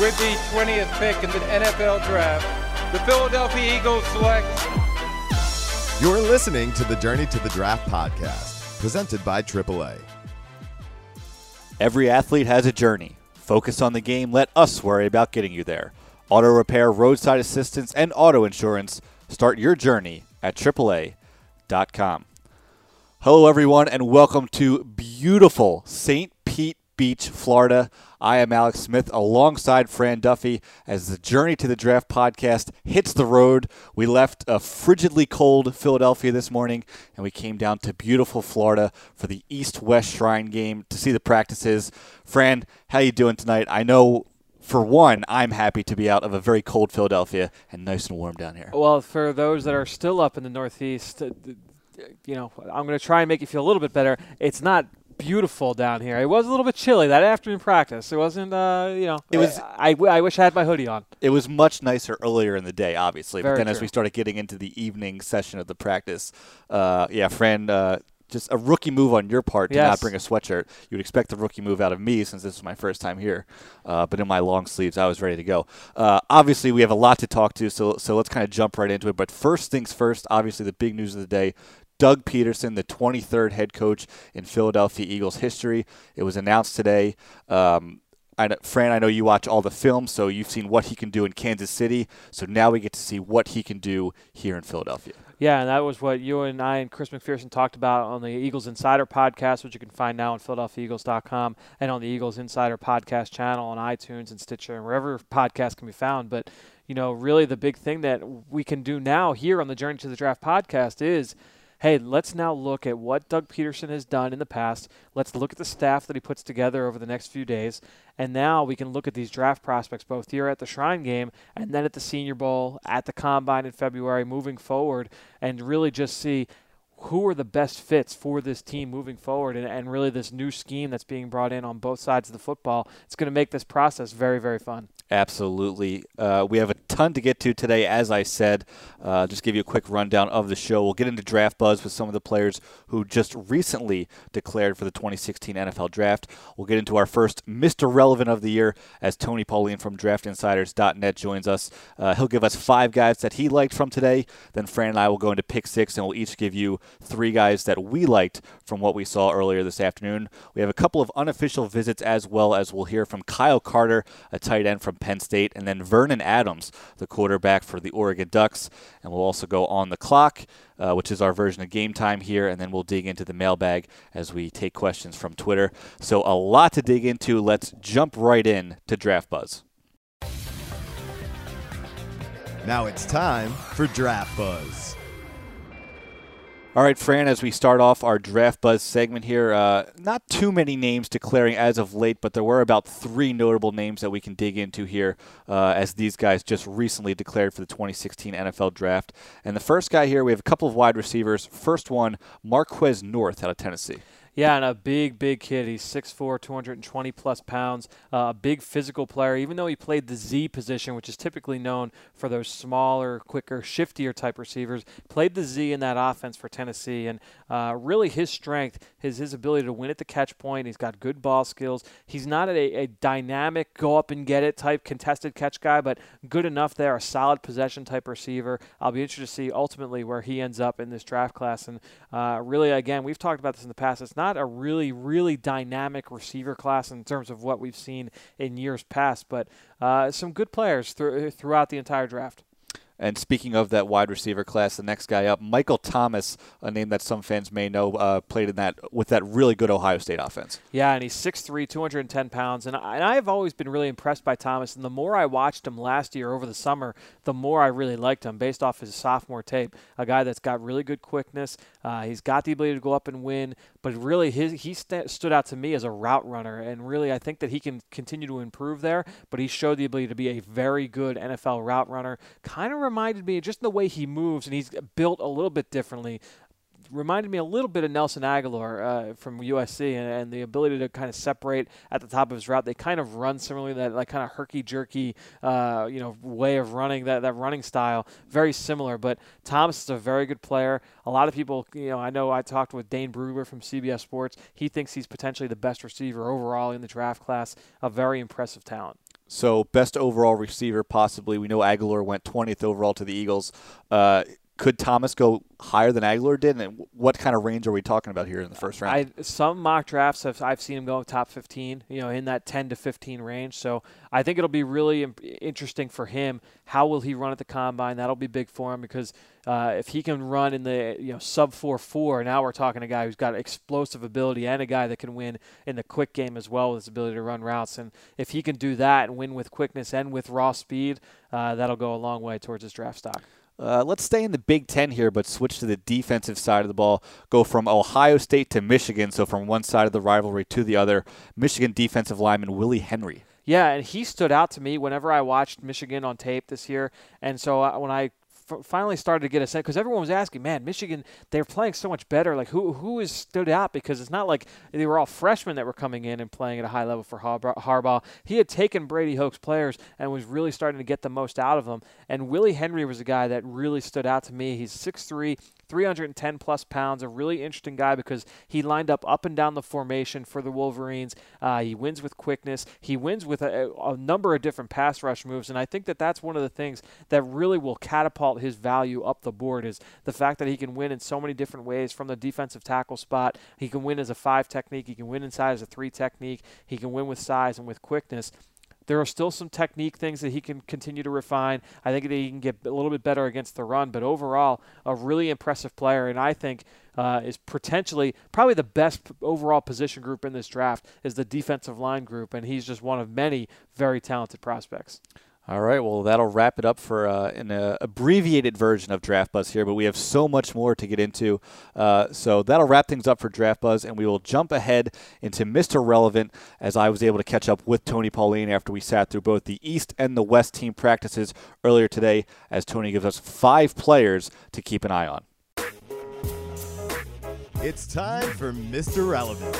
With the 20th pick in the NFL Draft, the Philadelphia Eagles select. You're listening to the Journey to the Draft podcast, presented by AAA. Every athlete has a journey. Focus on the game. Let us worry about getting you there. Auto repair, roadside assistance, and auto insurance. Start your journey at AAA.com. Hello, everyone, and welcome to beautiful St. Pete Beach, Florida. I am Alex Smith alongside Fran Duffy as the Journey to the Draft podcast hits the road. We left a frigidly cold Philadelphia this morning, and we came down to beautiful Florida for the East-West Shrine game to see the practices. Fran, how you doing tonight? I know, for one, I'm happy to be out of a very cold Philadelphia and nice and warm down here. Well, for those that are still up in the Northeast, I'm going to try and make you feel a little bit better. It's not beautiful down here. It was a little bit chilly that afternoon practice. It wasn't, It was. I wish I had my hoodie on. It was much nicer earlier in the day, obviously. Very but then true. as we started getting into the evening session of the practice, Fran, just a rookie move on your part to not bring a sweatshirt. You would expect a rookie move out of me since this is my first time here. But in my long sleeves, I was ready to go. Obviously, we have a lot to talk to, so let's kind of jump right into it. But first things first, obviously the big news of the day, Doug Peterson, the 23rd head coach in Philadelphia Eagles history. It was announced today. Fran, I know you watch all the films, so you've seen what he can do in Kansas City. So now we get to see what he can do here in Philadelphia. Yeah, and that was what you and I and Chris McPherson talked about on the Eagles Insider podcast, which you can find now on PhiladelphiaEagles.com and on the Eagles Insider podcast channel on iTunes and Stitcher and wherever podcasts can be found. But, really the big thing that we can do now here on the Journey to the Draft podcast is, hey, let's now look at what Doug Peterson has done in the past. Let's look at the staff that he puts together over the next few days. And now we can look at these draft prospects both here at the Shrine Game and then at the Senior Bowl, at the Combine in February, moving forward, and really just see who are the best fits for this team moving forward and really this new scheme that's being brought in on both sides of the football. It's going to make this process very, very fun. Absolutely. We have a ton to get to today, as I said. Just give you a quick rundown of the show. We'll get into draft buzz with some of the players who just recently declared for the 2016 NFL Draft. We'll get into our first Mr. Relevant of the year as Tony Pauline from DraftInsiders.net joins us. He'll give us 5 guys that he liked from today. Then Fran and I will go into pick 6, and we'll each give you 3 guys that we liked from what we saw earlier this afternoon. We have a couple of unofficial visits as well, as we'll hear from Kyle Carter, a tight end from Penn State, and then Vernon Adams, the quarterback for the Oregon Ducks. And we'll also go on the clock, which is our version of Game Time here, and then we'll dig into the mailbag as we take questions from Twitter. So a lot to dig into. Let's jump right in to Draft Buzz. Now it's time for Draft Buzz. All right, Fran, as we start off our Draft Buzz segment here, not too many names declaring as of late, but there were about 3 notable names that we can dig into here as these guys just recently declared for the 2016 NFL Draft. And the first guy here, we have a couple of wide receivers. First one, Marquez North out of Tennessee. Yeah, and a big kid. He's 6'4", 220-plus pounds, a big physical player. Even though he played the Z position, which is typically known for those smaller, quicker, shiftier type receivers, played the Z in that offense for Tennessee. And really his strength, his ability to win at the catch point. He's got good ball skills. He's not a dynamic, go-up-and-get-it type contested catch guy, but good enough there, a solid possession type receiver. I'll be interested to see ultimately where he ends up in this draft class. And really, again, we've talked about this in the past. It's not a really dynamic receiver class in terms of what we've seen in years past, but some good players throughout the entire draft. And speaking of that wide receiver class, the next guy up, Michael Thomas, a name that some fans may know, played in that with that really good Ohio State offense. Yeah, and he's 6'3", 210 pounds. And I've always been really impressed by Thomas. And the more I watched him last year over the summer, the more I really liked him based off his sophomore tape. A guy that's got really good quickness. He's got the ability to go up and win. But really, he stood out to me as a route runner. And really, I think that he can continue to improve there. But he showed the ability to be a very good NFL route runner. Kind of reminded me, just the way he moves, and he's built a little bit differently, reminded me a little bit of Nelson Aguilar from USC, and the ability to kind of separate at the top of his route. They kind of run similarly, that like kind of herky-jerky way of running, that running style, very similar. But Thomas is a very good player. A lot of people, I know I talked with Dane Brugler from CBS Sports. He thinks he's potentially the best receiver overall in the draft class, a very impressive talent. So best overall receiver, possibly. We know Aguilar went 20th overall to the Eagles. Could Thomas go higher than Aguilar did? And what kind of range are we talking about here in the first round? Some mock drafts I've seen him go top 15, in that 10 to 15 range. So I think it'll be really interesting for him. How will he run at the combine? That'll be big for him because if he can run in the sub 4.4, now we're talking a guy who's got explosive ability and a guy that can win in the quick game as well with his ability to run routes. And if he can do that and win with quickness and with raw speed, that'll go a long way towards his draft stock. Let's stay in the Big Ten here, but switch to the defensive side of the ball. Go from Ohio State to Michigan, so from one side of the rivalry to the other. Michigan defensive lineman Willie Henry. Yeah, and he stood out to me whenever I watched Michigan on tape this year. And so when I finally started to get a sense, because everyone was asking, man, Michigan, they're playing so much better. Like, who has stood out? Because it's not like they were all freshmen that were coming in and playing at a high level for Harbaugh. He had taken Brady Hoke's players and was really starting to get the most out of them. And Willie Henry was a guy that really stood out to me. He's 6'3", 310-plus pounds, a really interesting guy because he lined up and down the formation for the Wolverines. He wins with quickness. He wins with a number of different pass rush moves, and I think that's one of the things that really will catapult his value up the board is the fact that he can win in so many different ways from the defensive tackle spot. He can win as a 5 technique. He can win inside as a 3 technique. He can win with size and with quickness. There are still some technique things that he can continue to refine. I think that he can get a little bit better against the run, but overall, a really impressive player, and I think is potentially probably the best overall position group in this draft is the defensive line group, and he's just one of many very talented prospects. All right, well, that'll wrap it up for an abbreviated version of Draft Buzz here, but we have so much more to get into. So that'll wrap things up for Draft Buzz, and we will jump ahead into Mr. Relevant as I was able to catch up with Tony Pauline after we sat through both the East and the West team practices earlier today as Tony gives us 5 players to keep an eye on. It's time for Mr. Relevant.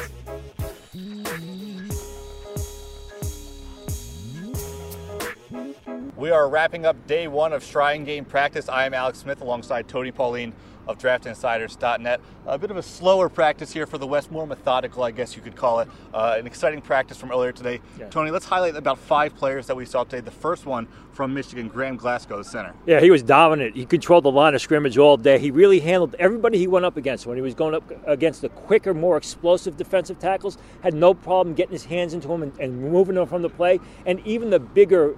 We are wrapping up day 1 of Shrine Game practice. I am Alex Smith alongside Tony Pauline of DraftInsiders.net. A bit of a slower practice here for the West, more methodical, I guess you could call it. An exciting practice from earlier today. Yeah. Tony, let's highlight about 5 players that we saw today. The first one from Michigan, Graham Glasgow, the center. Yeah, he was dominant. He controlled the line of scrimmage all day. He really handled everybody he went up against. When he was going up against the quicker, more explosive defensive tackles, had no problem getting his hands into them and moving them from the play. And even the bigger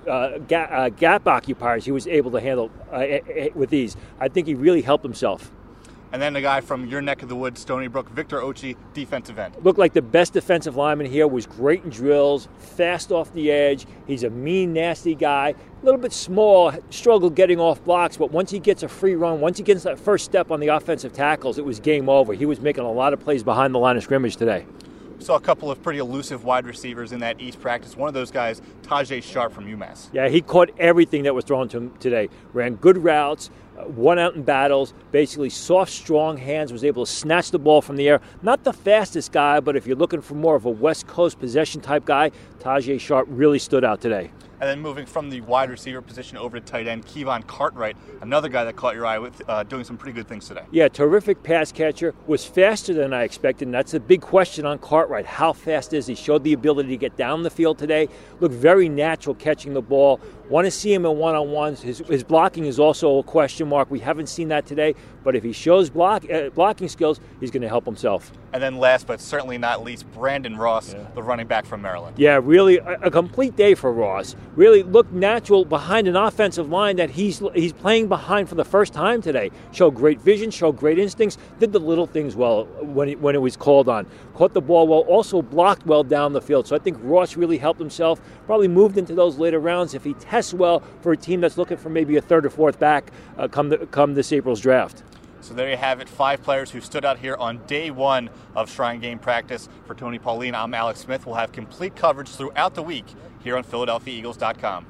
gap occupiers he was able to handle with ease. I think he really helped himself. And then the guy from your neck of the woods, Stony Brook, Victor Ochi, defensive end. Looked like the best defensive lineman here, was great in drills, fast off the edge. He's a mean, nasty guy. A little bit small, struggled getting off blocks, but once he gets a free run, once he gets that first step on the offensive tackles, it was game over. He was making a lot of plays behind the line of scrimmage today. We saw a couple of pretty elusive wide receivers in that East practice. One of those guys, Tajay Sharp from UMass. Yeah, he caught everything that was thrown to him today. Ran good routes, won out in battles, basically soft, strong hands, was able to snatch the ball from the air. Not the fastest guy, but if you're looking for more of a West Coast possession type guy, Tajay Sharp really stood out today. And then moving from the wide receiver position over to tight end, Kevon Cartwright, another guy that caught your eye with doing some pretty good things today. Yeah, terrific pass catcher, was faster than I expected, and that's a big question on Cartwright. How fast is he? Showed the ability to get down the field today, looked very natural catching the ball. Want to see him in one-on-ones. His blocking is also a question mark. We haven't seen that today, but if he shows blocking skills, he's going to help himself. And then last but certainly not least, Brandon Ross, the running back from Maryland. Yeah, really a complete day for Ross. Really looked natural behind an offensive line that he's playing behind for the first time today. Showed great vision, showed great instincts, did the little things well when it was called on. Caught the ball well, also blocked well down the field. So I think Ross really helped himself, probably moved into those later rounds if he tests well for a team that's looking for maybe a 3rd or 4th back come this April's draft. So there you have it, 5 players who stood out here on day 1 of Shrine Game practice. For Tony Pauline, I'm Alex Smith. We'll have complete coverage throughout the week here on PhiladelphiaEagles.com.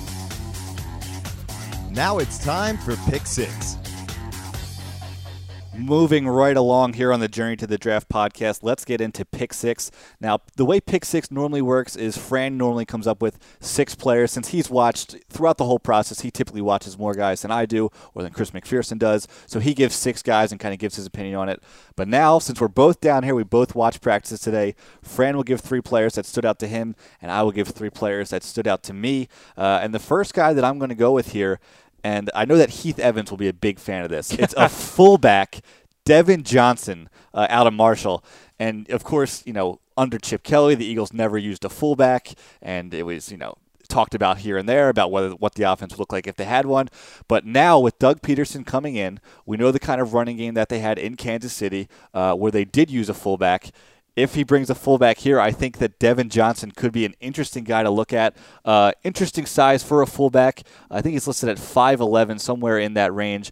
Now it's time for Pick 6. Moving right along here on the Journey to the Draft podcast, let's get into Pick 6. Now, the way Pick 6 normally works is Fran normally comes up with 6 players. Since he's watched throughout the whole process, he typically watches more guys than I do or than Chris McPherson does. So he gives 6 guys and kind of gives his opinion on it. But now, since we're both down here, we both watched practices today, Fran will give 3 players that stood out to him, and I will give 3 players that stood out to me. And the first guy that I'm going to go with here, and I know that Heath Evans will be a big fan of this. It's a fullback, Devin Johnson, out of Marshall. And, of course, under Chip Kelly, the Eagles never used a fullback, and it was, talked about here and there about what the offense would look like if they had one. But now with Doug Peterson coming in, we know the kind of running game that they had in Kansas City where they did use a fullback. If he brings a fullback here, I think that Devin Johnson could be an interesting guy to look at. Interesting size for a fullback. I think he's listed at 5'11", somewhere in that range.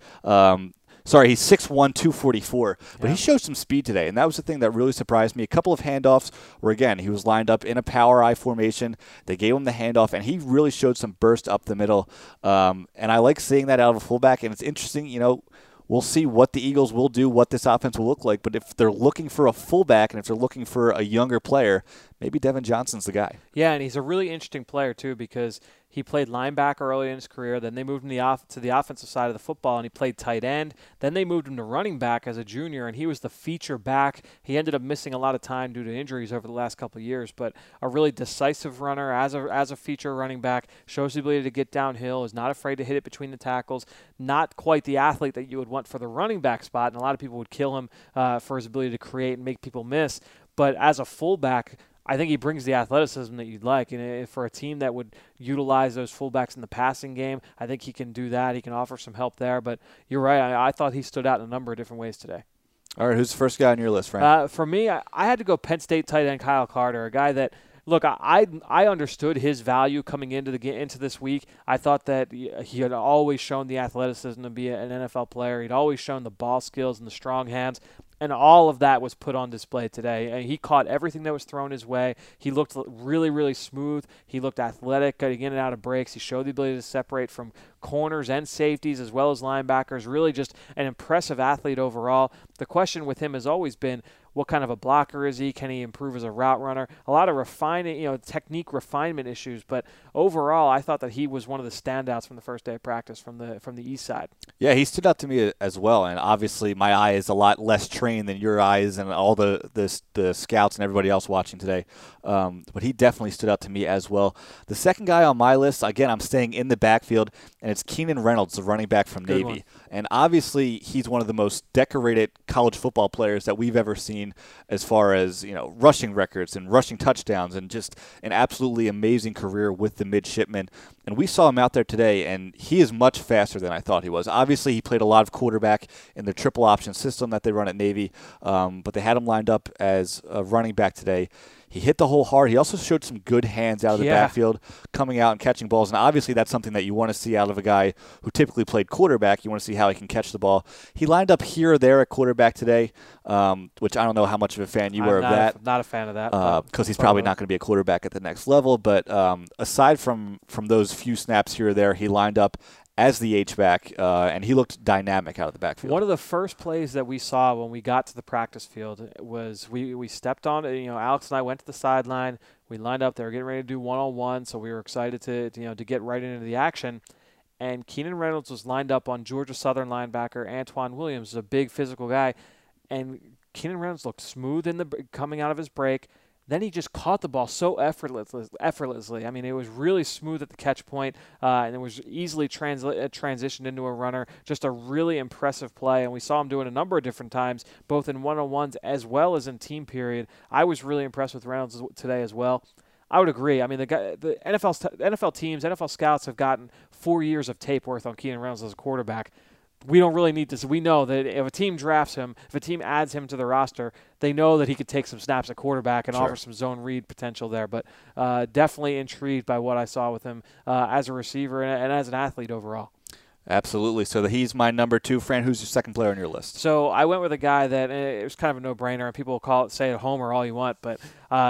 He's 6'1", 244, but he showed some speed today, and that was the thing that really surprised me. A couple of handoffs where, again, he was lined up in a power I formation. They gave him the handoff, and he really showed some burst up the middle. And I like seeing that out of a fullback, and it's interesting, we'll see what the Eagles will do, what this offense will look like. But if they're looking for a fullback and if they're looking for a younger player, maybe Devin Johnson's the guy. Yeah, and he's a really interesting player, too, because he played linebacker early in his career. Then they moved him to the offensive side of the football, and he played tight end. Then they moved him to running back as a junior, and he was the feature back. He ended up missing a lot of time due to injuries over the last couple of years, but a really decisive runner as a feature running back, shows the ability to get downhill, is not afraid to hit it between the tackles, not quite the athlete that you would want for the running back spot, and a lot of people would kill him for his ability to create and make people miss. But as a fullback, I think he brings the athleticism that you'd like. And for a team that would utilize those fullbacks in the passing game, I think he can do that. He can offer some help there. But you're right. I thought he stood out in a number of different ways today. All right, who's the first guy on your list, Frank? For me, I had to go Penn State tight end Kyle Carter, a guy that, look, I understood his value coming into this week. I thought that he had always shown the athleticism to be an NFL player. He'd always shown the ball skills and the strong hands. And all of that was put on display today. And he caught everything that was thrown his way. He looked really, really smooth. He looked athletic, getting in and out of breaks. He showed the ability to separate from corners and safeties as well as linebackers. Really just an impressive athlete overall. The question with him has always been, what kind of a blocker is he? Can he improve as a route runner? A lot of technique refinement issues. But overall, I thought that he was one of the standouts from the first day of practice from the east side. Yeah, he stood out to me as well. And obviously, my eye is a lot less trained than your eyes and all the scouts and everybody else watching today. But he definitely stood out to me as well. The second guy on my list, again, I'm staying in the backfield, and it's Keenan Reynolds, the running back from Navy. One. And obviously, he's one of the most decorated college football players that we've ever seen as far as, rushing records and rushing touchdowns and just an absolutely amazing career with the midshipmen. And we saw him out there today, and he is much faster than I thought he was. Obviously, he played a lot of quarterback in the triple option system that they run at Navy, but they had him lined up as a running back today. He hit the hole hard. He also showed some good hands out of the backfield, coming out and catching balls. And obviously that's something that you want to see out of a guy who typically played quarterback. You want to see how he can catch the ball. He lined up here or there at quarterback today, which I don't know how much of a fan you were of that. Not a fan of that. Because he's probably not going to be a quarterback at the next level. But aside from those few snaps here or there, he lined up as the H-back, and he looked dynamic out of the backfield. One of the first plays that we saw when we got to the practice field was we stepped on it. Alex and I went to the sideline. We lined up. They were getting ready to do one-on-one, so we were excited to get right into the action. And Keenan Reynolds was lined up on Georgia Southern linebacker Antoine Williams, a big physical guy. And Keenan Reynolds looked smooth coming out of his break. Then he just caught the ball so effortlessly. I mean, it was really smooth at the catch point, and it was easily transitioned into a runner. Just a really impressive play, and we saw him do it a number of different times, both in one-on-ones as well as in team period. I was really impressed with Reynolds today as well. I would agree. I mean, the NFL teams, NFL scouts have gotten 4 years of tape worth on Keenan Reynolds as a quarterback. We don't really need this. We know that if a team drafts him, if a team adds him to the roster, they know that he could take some snaps at quarterback and offer some zone read potential there. But definitely intrigued by what I saw with him as a receiver and as an athlete overall. Absolutely. So he's my number 2. Fran, who's your second player on your list? So I went with a guy that it was kind of a no-brainer, and people will say it homer all you want, but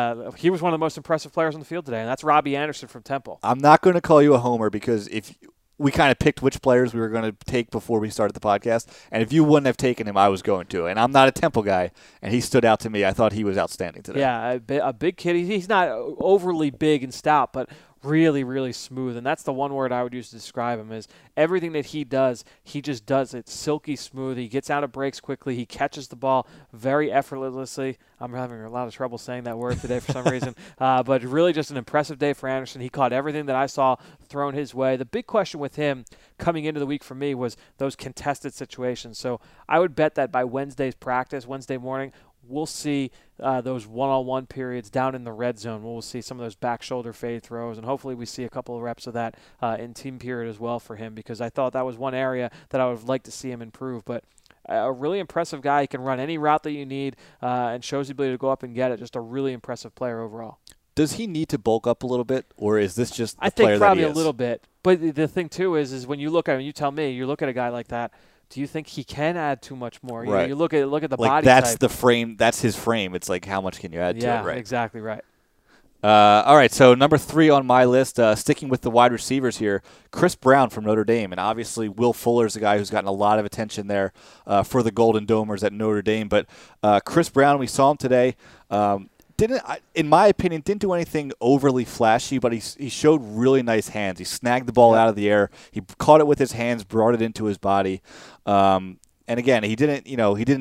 he was one of the most impressive players on the field today, and that's Robbie Anderson from Temple. I'm not going to call you a homer because we kind of picked which players we were going to take before we started the podcast. And if you wouldn't have taken him, I was going to. And I'm not a Temple guy, and he stood out to me. I thought he was outstanding today. Yeah, a big kid. He's not overly big and stout, but really, really smooth. And that's the one word I would use to describe him is everything that he does, he just does it silky smooth. He gets out of breaks quickly. He catches the ball very effortlessly. I'm having a lot of trouble saying that word today for some reason. But really just an impressive day for Anderson. He caught everything that I saw thrown his way. The big question with him coming into the week for me was those contested situations. So I would bet that by Wednesday's practice, Wednesday morning, we'll see those one-on-one periods down in the red zone. We'll see some of those back shoulder fade throws, and hopefully we see a couple of reps of that in team period as well for him, because I thought that was one area that I would like to see him improve. But a really impressive guy. He can run any route that you need and shows the ability to go up and get it. Just a really impressive player overall. Does he need to bulk up a little bit, or is this just the player that he is? I think probably a little bit. But the thing, too, is when you look at him, you tell me, you look at a guy like that, do you think he can add too much more? Right. You look at the like body that's type. The frame. That's his frame. It's like how much can you add to it? Yeah, Right. exactly right. All right, so number 3 on my list, sticking with the wide receivers here, Chris Brown from Notre Dame. And obviously Will Fuller's a guy who's gotten a lot of attention there for the Golden Domers at Notre Dame. But Chris Brown, we saw him today. In my opinion, didn't do anything overly flashy, but he showed really nice hands. He snagged the ball out of the air. He caught it with his hands, brought it into his body. And again, he didn't.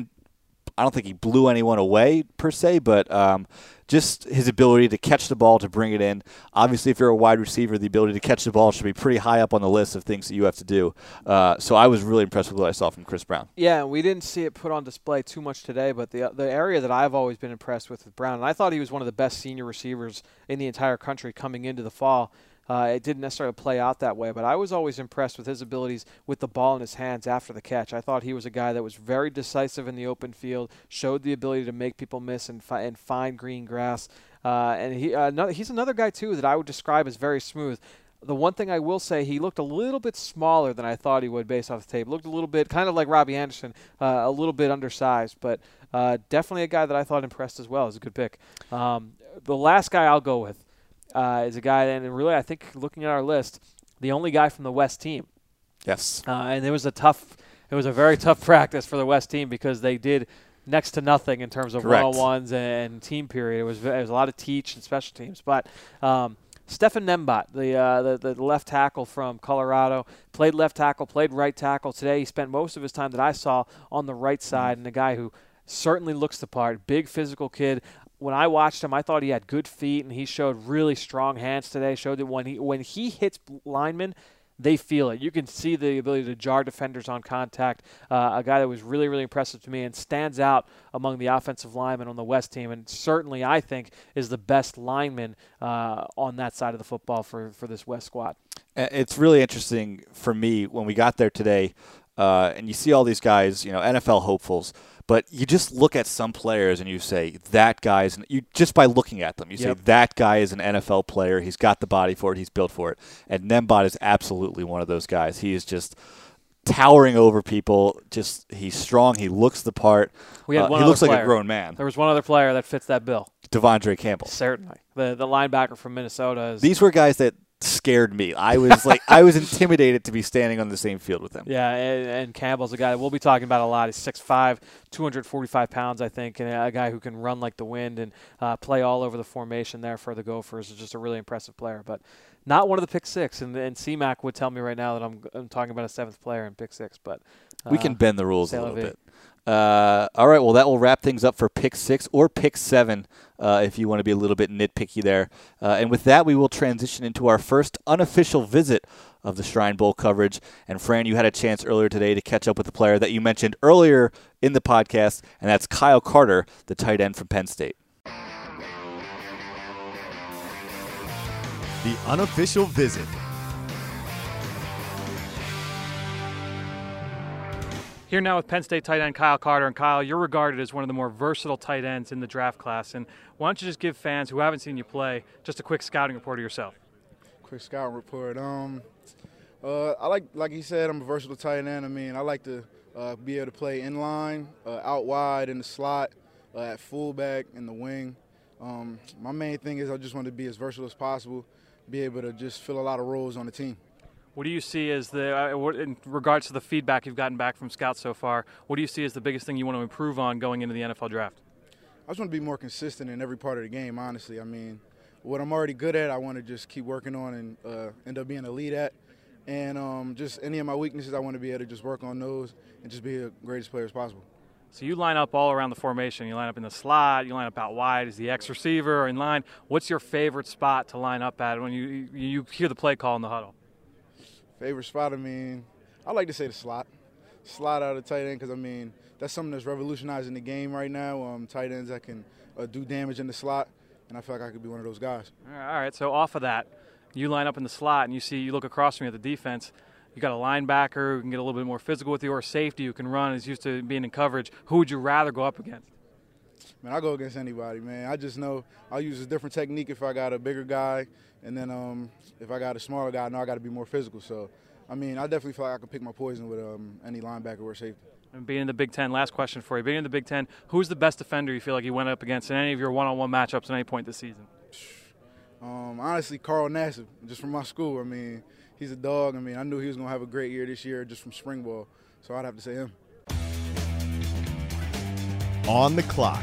I don't think he blew anyone away per se, but just his ability to catch the ball, to bring it in. Obviously, if you're a wide receiver, the ability to catch the ball should be pretty high up on the list of things that you have to do. So I was really impressed with what I saw from Chris Brown. Yeah, we didn't see it put on display too much today, but the area that I've always been impressed with Brown, and I thought he was one of the best senior receivers in the entire country coming into the fall. It didn't necessarily play out that way, but I was always impressed with his abilities with the ball in his hands after the catch. I thought he was a guy that was very decisive in the open field, showed the ability to make people miss and find green grass. And he's another guy, too, that I would describe as very smooth. The one thing I will say, he looked a little bit smaller than I thought he would based off the tape. Looked a little bit, kind of like Robbie Anderson, a little bit undersized, but definitely a guy that I thought impressed as well. It was a good pick. The last guy I'll go with is a guy, and really I think looking at our list, the only guy from the West team. Yes. And it was a very tough practice for the West team because they did next to nothing in terms of one-on-ones and team period. It was a lot of teach and special teams. But Stefan Nembot, the left tackle from Colorado, played left tackle, played right tackle. Today he spent most of his time that I saw on the right side, and a guy who certainly looks the part, big physical kid. When I watched him, I thought he had good feet, and he showed really strong hands today. Showed that when he hits linemen, they feel it. You can see the ability to jar defenders on contact. A guy that was really, really impressive to me and stands out among the offensive linemen on the West team, and certainly I think is the best lineman on that side of the football for this West squad. It's really interesting for me when we got there today, and you see all these guys, NFL hopefuls. But you just look at some players and you say, that guy's – just by looking at them, you say, that guy is an NFL player. He's got the body for it. He's built for it. And Nembot is absolutely one of those guys. He is just towering over people. He's strong. He looks the part. He looks like a grown man. There was one other player that fits that bill. Devondre Campbell. Certainly. The linebacker from Minnesota. These were guys that scared me. I was intimidated to be standing on the same field with him. Yeah, and Campbell's a guy that we'll be talking about a lot. He's 6'5", 245 pounds, I think, and a guy who can run like the wind and play all over the formation there for the Gophers. Is just a really impressive player, but not one of the pick six. And CMAC would tell me right now that I'm talking about a seventh player in pick six, but we can bend the rules a little bit. All right, well, that will wrap things up for Pick 6 or Pick 7 if you want to be a little bit nitpicky there. And with that, we will transition into our first unofficial visit of the Shrine Bowl coverage. And, Fran, you had a chance earlier today to catch up with the player that you mentioned earlier in the podcast, and that's Kyle Carter, the tight end from Penn State. The unofficial visit. Here now with Penn State tight end Kyle Carter. And Kyle, you're regarded as one of the more versatile tight ends in the draft class. And why don't you just give fans who haven't seen you play just a quick scouting report of yourself? Quick scouting report. I like he said, I'm a versatile tight end. I mean, I like to be able to play in line, out wide in the slot, at fullback, in the wing. My main thing is I just want to be as versatile as possible, be able to just fill a lot of roles on the team. What do you see as in regards to the feedback you've gotten back from scouts so far, what do you see as the biggest thing you want to improve on going into the NFL draft? I just want to be more consistent in every part of the game, honestly. I mean, what I'm already good at, I want to just keep working on and end up being elite at. And just any of my weaknesses, I want to be able to just work on those and just be the greatest player as possible. So you line up all around the formation. You line up in the slot. You line up out wide as the X receiver or in line. What's your favorite spot to line up at when you hear the play call in the huddle? Favorite spot, I mean, I like to say the slot. Slot out of tight end because, I mean, that's something that's revolutionizing the game right now. Tight ends that can do damage in the slot, and I feel like I could be one of those guys. All right, so off of that, you line up in the slot and you look across from you at the defense. You got a linebacker who can get a little bit more physical with you, or a safety who can run, is used to being in coverage. Who would you rather go up against? Man, I'll go against anybody, man. I just know I'll use a different technique if I got a bigger guy, and then if I got a smaller guy, I know I got to be more physical. So, I mean, I definitely feel like I can pick my poison with any linebacker or safety. And being in the Big Ten, last question for you. Being in the Big Ten, who's the best defender you feel like you went up against in any of your one-on-one matchups at any point this season? Honestly, Carl Nassib, just from my school. I mean, he's a dog. I mean, I knew he was going to have a great year this year just from spring ball, so I'd have to say him. On the clock.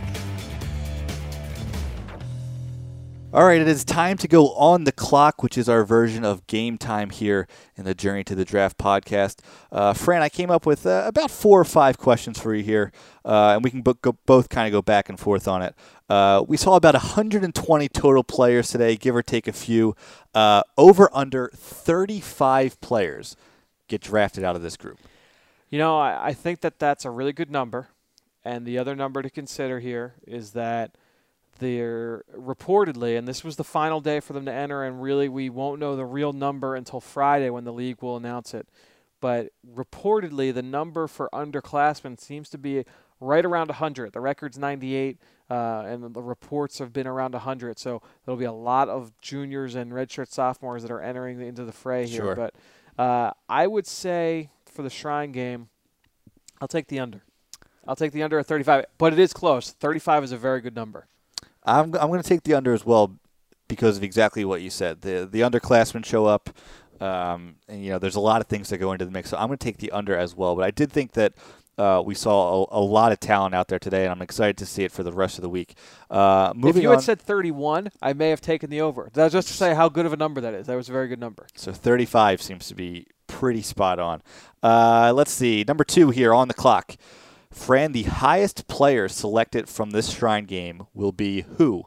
All right, it is time to go on the clock, which is our version of game time here in the Journey to the Draft podcast. Fran, I came up with about 4 or 5 questions for you here, and we can both kind of go back and forth on it. We saw about 120 total players today, give or take a few. Over under 35 players get drafted out of this group. You know, I think that's a really good number. And the other number to consider here is that they're reportedly, and this was the final day for them to enter, and really we won't know the real number until Friday when the league will announce it. But reportedly, the number for underclassmen seems to be right around 100. The record's 98, and the reports have been around 100. So there'll be a lot of juniors and redshirt sophomores that are entering into the fray here. Sure. But I would say for the Shrine game, I'll take the under. I'll take the under at 35, but it is close. 35 is a very good number. I'm going to take the under as well because of exactly what you said. The underclassmen show up, and there's a lot of things that go into the mix. So I'm going to take the under as well. But I did think that we saw a lot of talent out there today, and I'm excited to see it for the rest of the week. If you had said 31, I may have taken the over. That was just to say how good of a number that is. That was a very good number. So 35 seems to be pretty spot on. Let's see. Number 2 here on the clock. Fran, the highest player selected from this Shrine game will be who?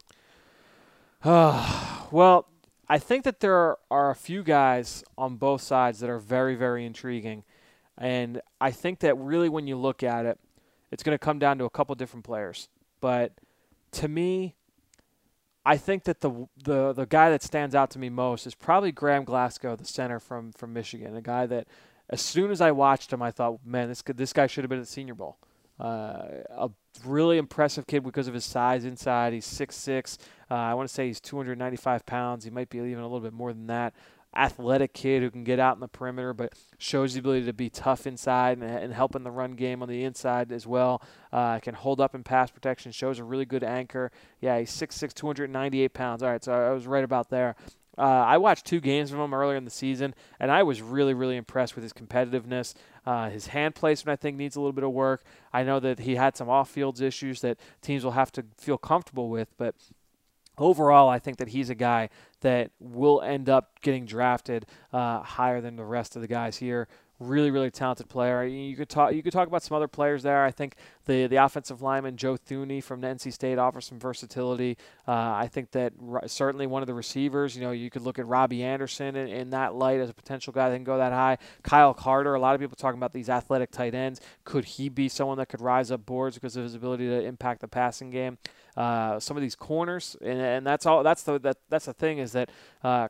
Well, I think that there are a few guys on both sides that are very, very intriguing. And I think that really when you look at it, it's going to come down to a couple different players. But to me, I think that the guy that stands out to me most is probably Graham Glasgow, the center from Michigan, a guy that as soon as I watched him, I thought, man, this guy should have been at the Senior Bowl. A really impressive kid because of his size inside. He's 6'6". I want to say he's 295 pounds. He might be even a little bit more than that. Athletic kid who can get out in the perimeter, but shows the ability to be tough inside and help in the run game on the inside as well. Can hold up in pass protection. Shows a really good anchor. Yeah, he's 6'6", 298 pounds. All right, so I was right about there. I watched 2 games from him earlier in the season, and I was really, really impressed with his competitiveness. His hand placement, I think, needs a little bit of work. I know that he had some off-field issues that teams will have to feel comfortable with, but overall, I think that he's a guy that will end up getting drafted higher than the rest of the guys here. Really, really talented player. You could talk about some other players there. I think the offensive lineman Joe Thuney from NC State offers some versatility. I think that certainly one of the receivers. You could look at Robbie Anderson in that light as a potential guy that can go that high. Kyle Carter. A lot of people talking about these athletic tight ends. Could he be someone that could rise up boards because of his ability to impact the passing game? Some of these corners, and that's all. That's the thing is that.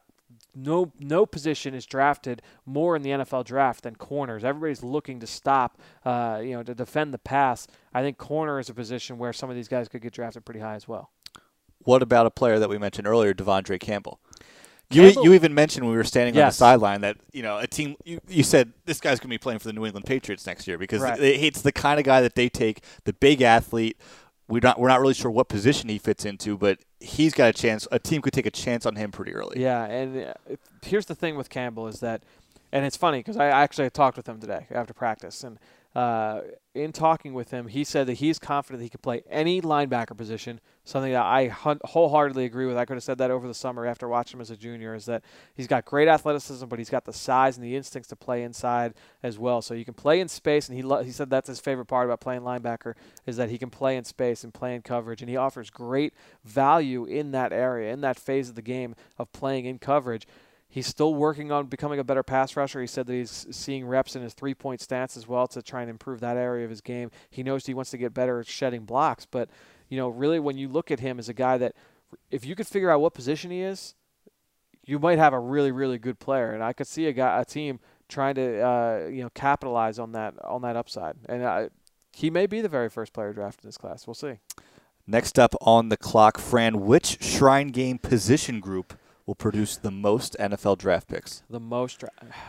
No position is drafted more in the NFL draft than corners. Everybody's looking to stop, to defend the pass. I think corner is a position where some of these guys could get drafted pretty high as well. What about a player that we mentioned earlier, Devondre Campbell? You even mentioned when we were standing on the sideline that a team. You said this guy's going to be playing for the New England Patriots next year because it's the kind of guy that they take, the big athlete. We're not really sure what position he fits into, but he's got a chance. A team could take a chance on him pretty early. Yeah, and here's the thing with Campbell is that And it's funny because I actually talked with him today after practice. And in talking with him, he said that he's confident that he can play any linebacker position, something that I wholeheartedly agree with. I could have said that over the summer after watching him as a junior, is that he's got great athleticism, but he's got the size and the instincts to play inside as well. So you can play in space, and he said that's his favorite part about playing linebacker, is that he can play in space and play in coverage, and he offers great value in that area, in that phase of the game of playing in coverage. He's still working on becoming a better pass rusher. He said that he's seeing reps in his three-point stance as well to try and improve that area of his game. He knows he wants to get better at shedding blocks. But, really when you look at him as a guy that if you could figure out what position he is, you might have a really, really good player. And I could see a team trying to, capitalize on that upside. And he may be the very first player drafted in this class. We'll see. Next up on the clock, Fran, which Shrine Game position group will produce the most NFL draft picks? The most.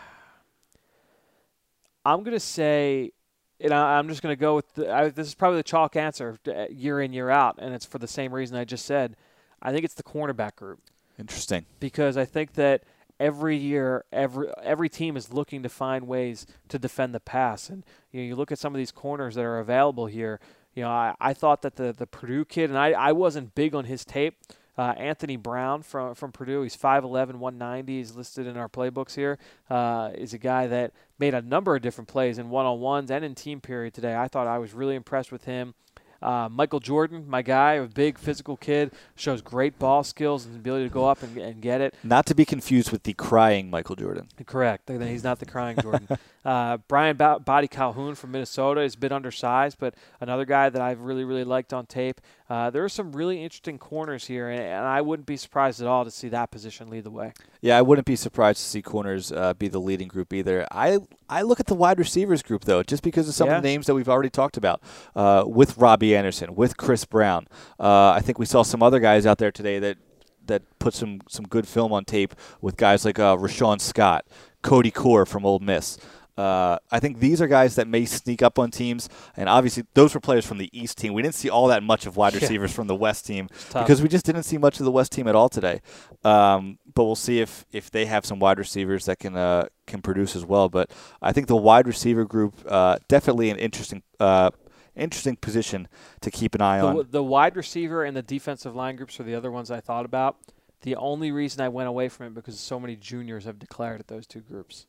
I'm going to say, I'm just going to go with this is probably the chalk answer year in, year out, and it's for the same reason I just said. I think it's the cornerback group. Interesting. Because I think that every year, every team is looking to find ways to defend the pass. And you look at some of these corners that are available here. I thought that the Purdue kid, and I wasn't big on his tape, Anthony Brown from Purdue, he's 5'11", 190. He's listed in our playbooks here. Is a guy that made a number of different plays in one-on-ones and in team period today. I thought I was really impressed with him. Michael Jordan, my guy, a big physical kid, shows great ball skills and ability to go up and get it. Not to be confused with the crying Michael Jordan. Correct. He's not the crying Jordan. Brian Body Calhoun from Minnesota is a bit undersized, but another guy that I've really, really liked on tape. There are some really interesting corners here, and I wouldn't be surprised at all to see that position lead the way. Yeah, I wouldn't be surprised to see corners be the leading group either. I look at the wide receivers group, though, just because of some of the names that we've already talked about, with Robbie Anderson, with Chris Brown. I think we saw some other guys out there today that put some good film on tape with guys like Rashawn Scott, Cody Core from Ole Miss. I think these are guys that may sneak up on teams, and obviously those were players from the East team. We didn't see all that much of wide receivers from the West team because we just didn't see much of the West team at all today. But we'll see if they have some wide receivers that can produce as well. But I think the wide receiver group definitely an interesting position to keep an eye on. The wide receiver and the defensive line groups are the other ones I thought about. The only reason I went away from it because so many juniors have declared at those two groups.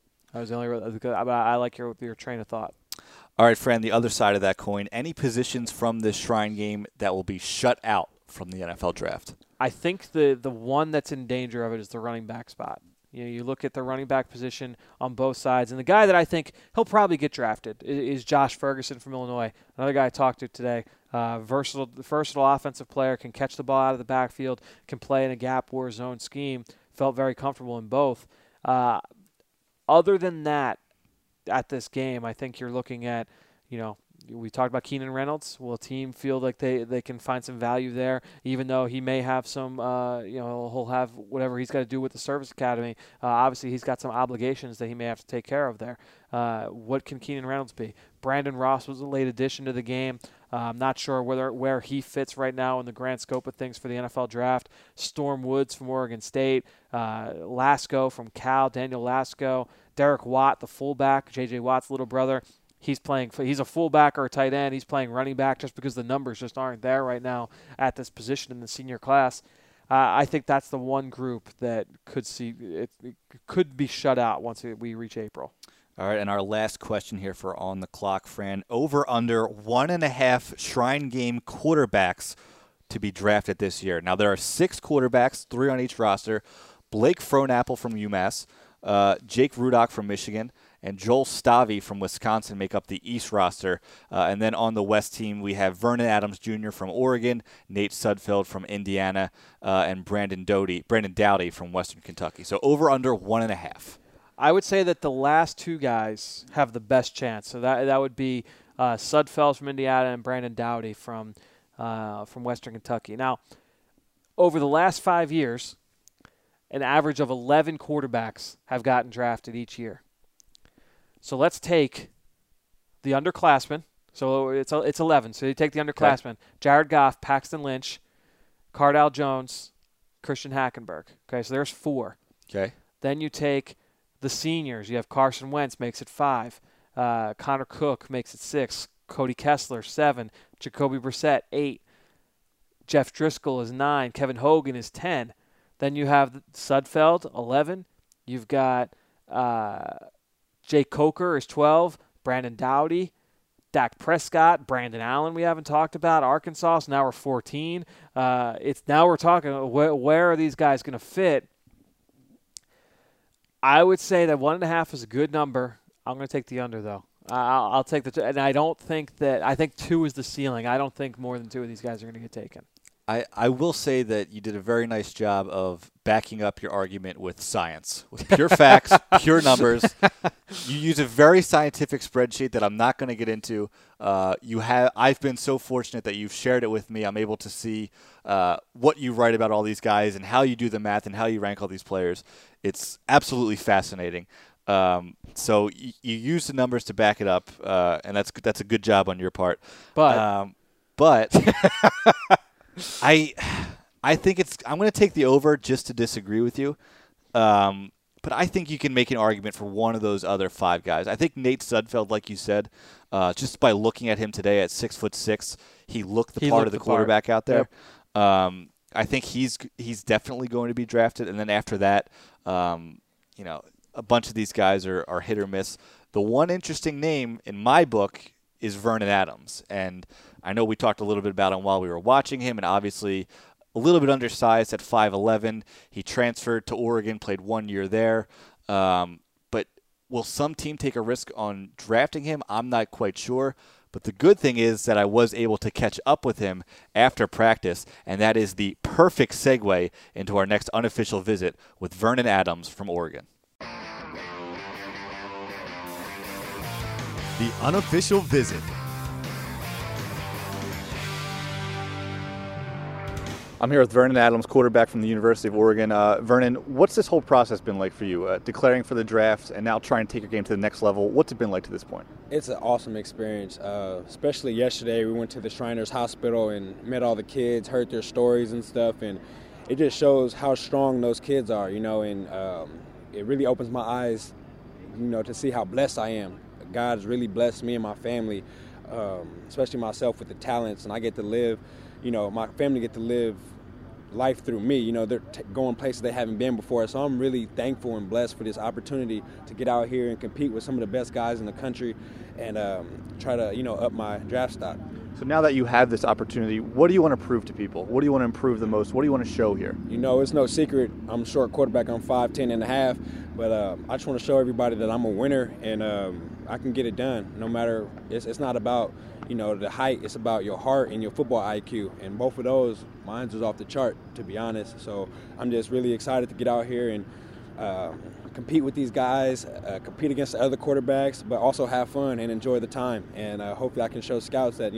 I like your train of thought. All right, Fran, the other side of that coin, any positions from this Shrine Game that will be shut out from the NFL Draft? I think the one that's in danger of it is the running back spot. You look at the running back position on both sides, and the guy that I think he'll probably get drafted is Josh Ferguson from Illinois, another guy I talked to today. Versatile offensive player, can catch the ball out of the backfield, can play in a gap war zone scheme, felt very comfortable in both. Other than that, at this game, I think you're looking at, we talked about Keenan Reynolds. Will a team feel like they can find some value there, even though he may have some, he'll have whatever he's got to do with the service academy. Obviously, he's got some obligations that he may have to take care of there. What can Keenan Reynolds be? Brandon Ross was a late addition to the game. I'm not sure where he fits right now in the grand scope of things for the NFL Draft. Storm Woods from Oregon State, Lasco from Cal, Daniel Lasco, Derek Watt, the fullback, J.J. Watt's little brother. He's a fullback or a tight end. He's playing running back just because the numbers just aren't there right now at this position in the senior class. I think that's the one group that it could be shut out once we reach April. All right, and our last question here for On the Clock, Fran. Over under 1.5 Shrine Game quarterbacks to be drafted this year. Now, there are 6 quarterbacks, 3 on each roster. Blake Frohnapple from UMass, Jake Rudock from Michigan, and Joel Stavy from Wisconsin make up the East roster. And then on the West team, we have Vernon Adams Jr. from Oregon, Nate Sudfeld from Indiana, and Brandon Dowdy from Western Kentucky. So over under 1.5. I would say that the last 2 guys have the best chance. So that would be Sudfeld from Indiana and Brandon Dowdy from Western Kentucky. Now, over the last 5 years, an average of 11 quarterbacks have gotten drafted each year. So let's take the underclassmen. So it's 11. So you take the underclassmen: Jared Goff, Paxton Lynch, Cardale Jones, Christian Hackenberg. Okay, so there's 4. Okay. Then you take the seniors, you have Carson Wentz makes it 5. Connor Cook makes it 6. Cody Kessler, 7. Jacoby Brissett, 8. Jeff Driscoll is 9. Kevin Hogan is 10. Then you have Sudfeld, 11. You've got Jake Coker is 12. Brandon Doughty, Dak Prescott, Brandon Allen we haven't talked about, Arkansas, so now we're 14. Now we're talking, where are these guys going to fit? I would say that 1.5 is a good number. I'm going to take the under, though. I'll take the 2, and I think 2 is the ceiling. I don't think more than 2 of these guys are going to get taken. I will say that you did a very nice job of backing up your argument with science, with pure facts, pure numbers. You use a very scientific spreadsheet that I'm not going to get into. I've been so fortunate that you've shared it with me. I'm able to see what you write about all these guys and how you do the math and how you rank all these players. It's absolutely fascinating. So you use the numbers to back it up, and that's a good job on your part. But I think I'm going to take the over just to disagree with you. But I think you can make an argument for one of those other 5 guys. I think Nate Sudfeld, like you said, just by looking at him today at 6'6", he looked the part of the quarterback out there. Yep. I think he's definitely going to be drafted. And then after that, a bunch of these guys are hit or miss. The one interesting name in my book is Vernon Adams. And I know we talked a little bit about him while we were watching him, and obviously a little bit undersized at 5'11". He transferred to Oregon, played 1 year there. But will some team take a risk on drafting him? I'm not quite sure. But the good thing is that I was able to catch up with him after practice, and that is the perfect segue into our next unofficial visit with Vernon Adams from Oregon. The unofficial visit. I'm here with Vernon Adams, quarterback from the University of Oregon. Vernon, what's this whole process been like for you? Declaring for the draft and now trying to take your game to the next level. What's it been like to this point? It's an awesome experience, especially yesterday. We went to the Shriners Hospital and met all the kids, heard their stories and stuff, and it just shows how strong those kids are, and it really opens my eyes, to see how blessed I am. God has really blessed me and my family, especially myself, with the talents, and I get to live, my family get to live life through me. They're going places they haven't been before. So I'm really thankful and blessed for this opportunity to get out here and compete with some of the best guys in the country and try to, up my draft stock. So now that you have this opportunity, what do you want to prove to people? What do you want to improve the most? What do you want to show here? It's no secret. I'm a short quarterback. I'm 5'10 and a half. But I just want to show everybody that I'm a winner and I can get it done. No matter, it's not about, the height. It's about your heart and your football IQ. And both of those, mine's was off the chart, to be honest. So I'm just really excited to get out here and compete with these guys, compete against the other quarterbacks, but also have fun and enjoy the time. And hopefully I can show scouts that,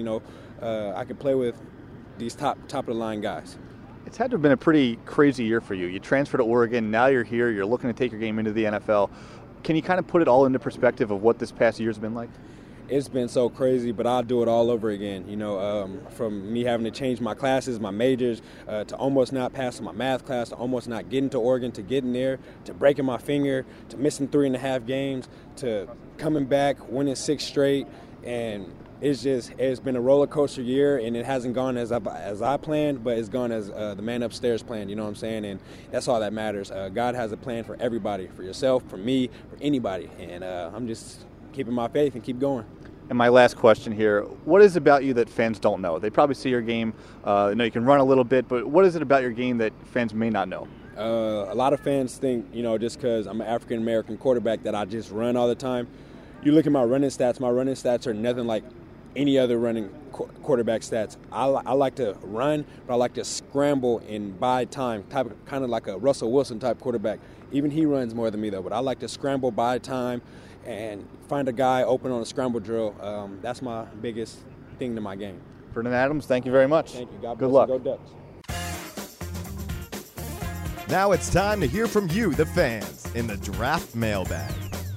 I can play with these top of the line guys. It's had to have been a pretty crazy year for you. You transferred to Oregon. Now you're here. You're looking to take your game into the NFL. Can you kind of put it all into perspective of what this past year's been like? It's been so crazy, but I'll do it all over again. From me having to change my classes, my majors, to almost not passing my math class, to almost not getting to Oregon, to getting there, to breaking my finger, to missing 3.5 games, to coming back, winning 6 straight, and it's been a roller coaster year, and it hasn't gone as I planned, but it's gone as the man upstairs planned. You know what I'm saying? And that's all that matters. God has a plan for everybody, for yourself, for me, for anybody, and I'm just keeping my faith and keep going. And my last question here, what is it about you that fans don't know? They probably see your game, you can run a little bit, but what is it about your game that fans may not know? A lot of fans think, just because I'm an African-American quarterback that I just run all the time. You look at my running stats are nothing like any other running quarterback stats. I like to run, but I like to scramble and buy time, kind of like a Russell Wilson type quarterback. Even he runs more than me, though, but I like to scramble, buy time, and find a guy open on a scramble drill. That's my biggest thing to my game. Vernon Adams, thank you very much. Thank you. God bless. Good luck. Go Ducks. Now it's time to hear from you, the fans, in the Draft Mailbag.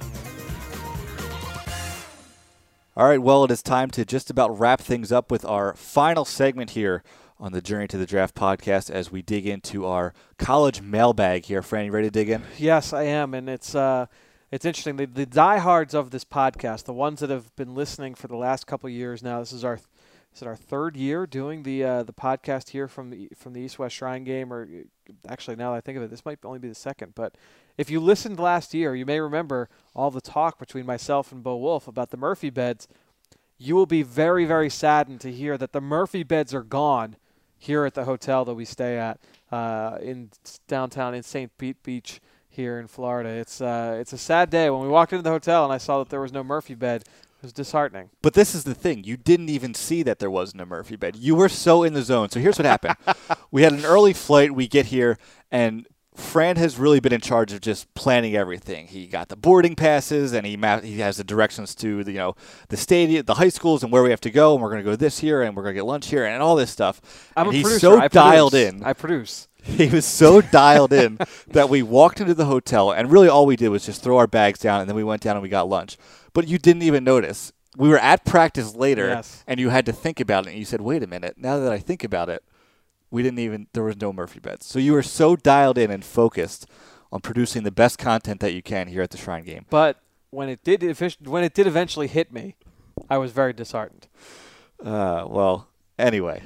All right, well, it is time to just about wrap things up with our final segment here on the Journey to the Draft podcast as we dig into our college mailbag here. Fran, you ready to dig in? Yes, I am, and it's It's interesting. The diehards of this podcast, the ones that have been listening for the last couple of years now, this is our third year doing the podcast here from the East-West Shrine Game, or actually now that I think of it, this might only be the second. But if you listened last year, you may remember all the talk between myself and Bo Wolf about the Murphy beds. You will be very, very saddened to hear that the Murphy beds are gone here at the hotel that we stay at in downtown in St. Pete Beach here in Florida. It's a sad day. When we walked into the hotel and I saw that there was no Murphy bed, it was disheartening. But this is the thing. You didn't even see that there wasn't a Murphy bed. You were so in the zone. So here's what happened. We had an early flight. We get here, and Fran has really been in charge of just planning everything. He got the boarding passes, and he has the directions to the stadium, the high schools, and where we have to go. And we're going to go this here, and we're going to get lunch here, and all this stuff. I'm a producer. He's so dialed in. I produce. He was so dialed in that we walked into the hotel, and really all we did was just throw our bags down, and then we went down and we got lunch. But you didn't even notice. We were at practice later, yes, and you had to think about it, and you said, wait a minute, now that I think about it, there was no Murphy beds. So you were so dialed in and focused on producing the best content that you can here at the Shrine Game. But when it did eventually hit me, I was very disheartened. Well, anyway.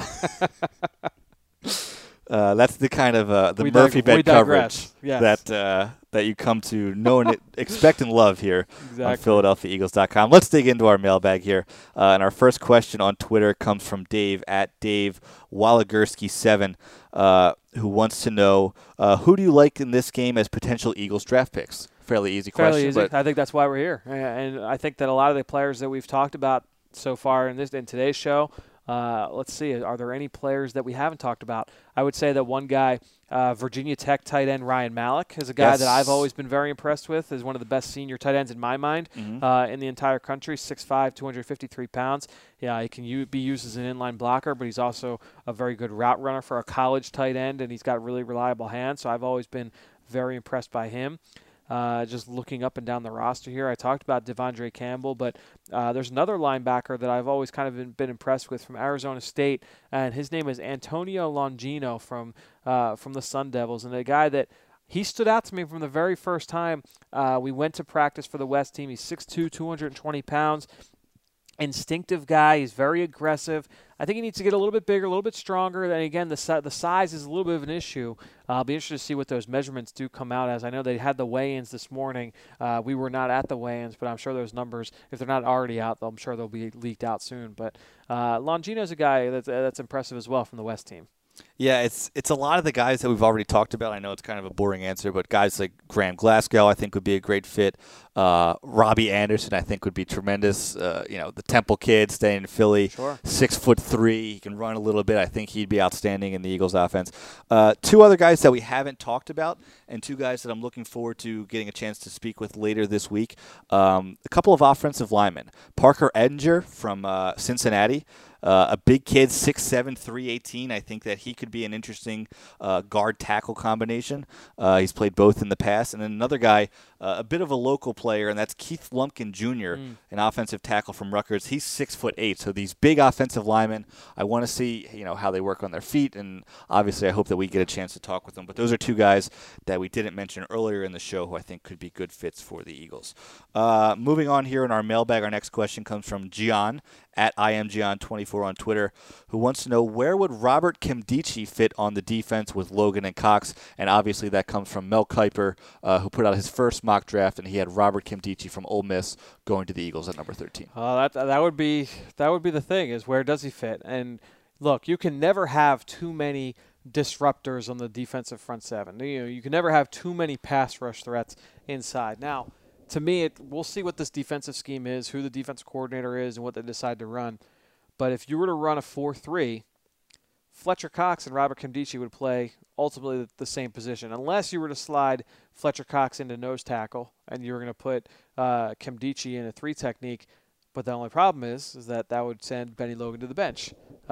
That's the kind of the Murphy bed coverage that you come to know and expect and love here on PhiladelphiaEagles.com. Let's dig into our mailbag here. And our first question on Twitter comes from Dave at Dave Walagursky7, who wants to know, who do you like in this game as potential Eagles draft picks? Fairly easy question. Fairly easy. I think that's why we're here. And I think that a lot of the players that we've talked about so far in today's show, let's see, are there any players that we haven't talked about? I would say that one guy, Virginia Tech tight end Ryan Malik, is a guy that I've always been very impressed with, is one of the best senior tight ends in my mind in the entire country, 6'5", 253 pounds. Yeah, he can be used as an inline blocker, but he's also a very good route runner for a college tight end, and he's got really reliable hands, so I've always been very impressed by him. Just looking up and down the roster here, I talked about Devondre Campbell, but there's another linebacker that I've always kind of been impressed with from Arizona State, and his name is Antonio Longino from the Sun Devils, and a guy that he stood out to me from the very first time we went to practice for the West team. He's 6'2", 220 pounds. Instinctive guy. He's very aggressive. I think he needs to get a little bit bigger, a little bit stronger. And again, the size is a little bit of an issue. I'll be interested to see what those measurements do come out as. I know they had the weigh-ins this morning. We were not at the weigh-ins, but I'm sure those numbers, if they're not already out, I'm sure they'll be leaked out soon. But Longino's a guy that's impressive as well from the West team. Yeah, it's a lot of the guys that we've already talked about. I know it's kind of a boring answer, but guys like Graham Glasgow I think would be a great fit. Robbie Anderson I think would be tremendous. The Temple kid staying in Philly, sure. 6'3", he can run a little bit. I think he'd be outstanding in the Eagles offense. Two other guys that we haven't talked about, and two guys that I'm looking forward to getting a chance to speak with later this week. A couple of offensive linemen. Parker Edinger from Cincinnati. A big kid, 6'7", 318. I think that he could be an interesting guard-tackle combination. He's played both in the past. And then another guy, a bit of a local player, and that's Keith Lumpkin Jr., an offensive tackle from Rutgers. He's 6'8". So these big offensive linemen, I want to see how they work on their feet, and obviously I hope that we get a chance to talk with them. But those are two guys that we didn't mention earlier in the show who I think could be good fits for the Eagles. Moving on here in our mailbag, our next question comes from Gian at IamGion24 on Twitter, who wants to know, where would Robert Nkemdiche fit on the defense with Logan and Cox? And obviously that comes from Mel Kiper, who put out his first mock draft, and he had Robert Nkemdiche from Ole Miss going to the Eagles at number 13. That would be the thing, is where does he fit? And look, you can never have too many disruptors on the defensive front seven. You can never have too many pass rush threats inside. Now, to me, we'll see what this defensive scheme is, who the defensive coordinator is, and what they decide to run. But if you were to run a 4-3, Fletcher Cox and Robert Nkemdiche would play ultimately the same position, unless you were to slide Fletcher Cox into nose tackle and you were going to put Nkemdiche in a 3 technique. But the only problem is that would send Benny Logan to the bench.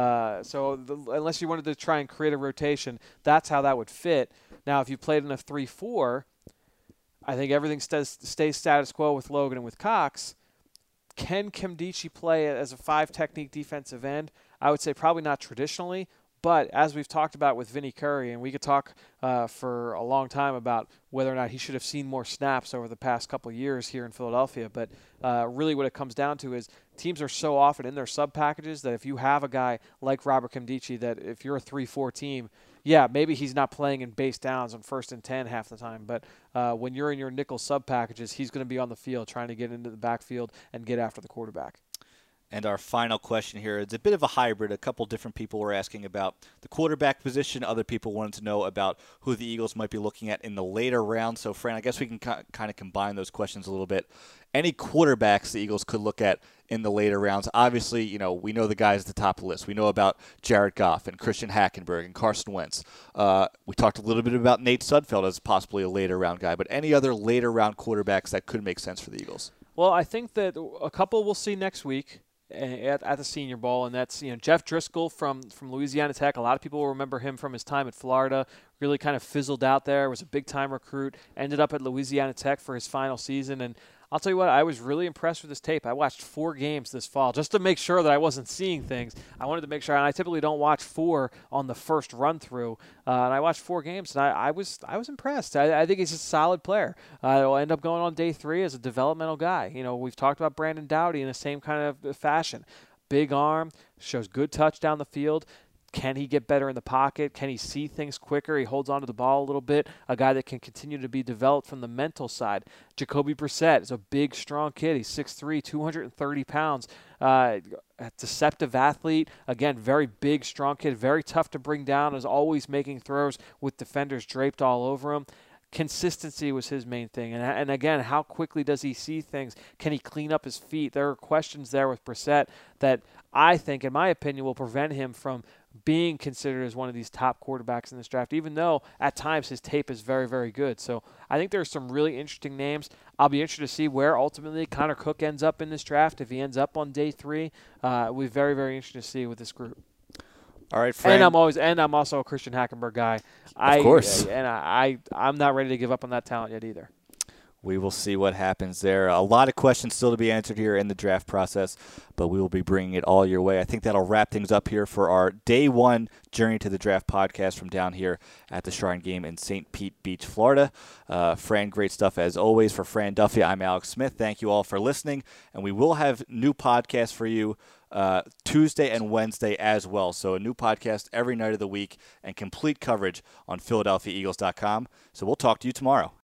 Unless you wanted to try and create a rotation, that's how that would fit. Now, if you played in a 3-4, I think everything stays status quo with Logan and with Cox. Can Nkemdiche play as a 5 technique defensive end? I would say probably not traditionally, But as we've talked about with Vinny Curry, and we could talk for a long time about whether or not he should have seen more snaps over the past couple of years here in Philadelphia. But really what it comes down to is teams are so often in their sub packages that if you have a guy like Robert Nkemdiche, that if you're a 3-4 team, yeah, maybe he's not playing in base downs on 1st and 10 half the time. But when you're in your nickel sub packages, he's going to be on the field trying to get into the backfield and get after the quarterback. And our final question here is a bit of a hybrid. A couple different people were asking about the quarterback position. Other people wanted to know about who the Eagles might be looking at in the later rounds. So, Fran, I guess we can kind of combine those questions a little bit. Any quarterbacks the Eagles could look at in the later rounds? Obviously, we know the guys at the top of the list. We know about Jared Goff and Christian Hackenberg and Carson Wentz. We talked a little bit about Nate Sudfeld as possibly a later round guy. But any other later round quarterbacks that could make sense for the Eagles? Well, I think that a couple we'll see next week at the Senior Bowl, and that's Jeff Driscoll from Louisiana Tech. A lot of people will remember him from his time at Florida. Really kind of fizzled out there. Was a big-time recruit. Ended up at Louisiana Tech for his final season, and I'll tell you what, I was really impressed with his tape. I watched 4 games this fall just to make sure that I wasn't seeing things. I wanted to make sure, and I typically don't watch 4 on the first run-through. And I watched 4 games, and I was impressed. I think he's a solid player. He'll end up going on day 3 as a developmental guy. We've talked about Brandon Doughty in the same kind of fashion. Big arm, shows good touch down the field. Can he get better in the pocket? Can he see things quicker? He holds onto the ball a little bit. A guy that can continue to be developed from the mental side. Jacoby Brissett is a big, strong kid. He's 6'3", 230 pounds. A deceptive athlete. Again, very big, strong kid. Very tough to bring down. Is always making throws with defenders draped all over him. Consistency was his main thing. And again, how quickly does he see things? Can he clean up his feet? There are questions there with Brissett that I think, in my opinion, will prevent him from being considered as one of these top quarterbacks in this draft, even though at times his tape is very, very good. So I think there's some really interesting names. I'll be interested to see where ultimately Connor Cook ends up in this draft. If he ends up on day 3, we'll be very, very interested to see with this group. All right, Frank. And I'm also a Christian Hackenberg guy. Of course. And I'm not ready to give up on that talent yet either. We will see what happens there. A lot of questions still to be answered here in the draft process, but we will be bringing it all your way. I think that'll wrap things up here for our Day 1 Journey to the Draft podcast from down here at the Shrine Game in St. Pete Beach, Florida. Fran, great stuff as always. For Fran Duffy, I'm Alex Smith. Thank you all for listening, and we will have new podcasts for you Tuesday and Wednesday as well. So a new podcast every night of the week and complete coverage on PhiladelphiaEagles.com. So we'll talk to you tomorrow.